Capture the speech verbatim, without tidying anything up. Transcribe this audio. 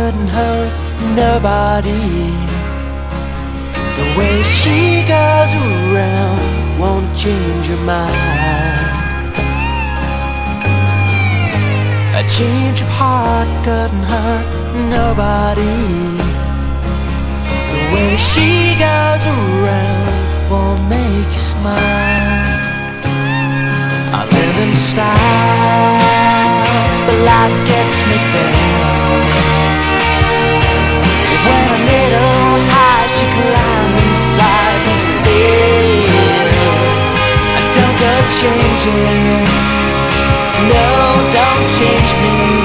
couldn't hurt nobody. The way she goes around won't change your mind. A change of heart couldn't hurt nobody. The way she goes around won't make you smile. I live in style, but life gets me down. When a little high, she climbed inside and said, don't go changing, no, don't change me.